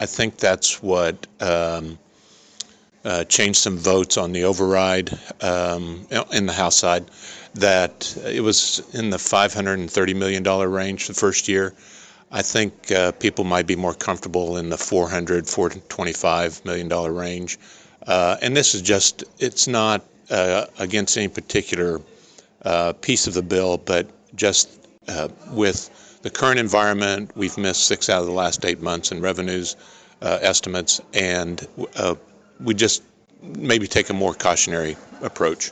I think that's what changed some votes on the override in the House side, that it was in the $530 million range the first year. I think people might be more comfortable in the $425 million range. And this is just, it's not against any particular piece of the bill, but just with the current environment, we've missed 6 out of the last 8 months in revenues estimates, and we just maybe take a more cautionary approach.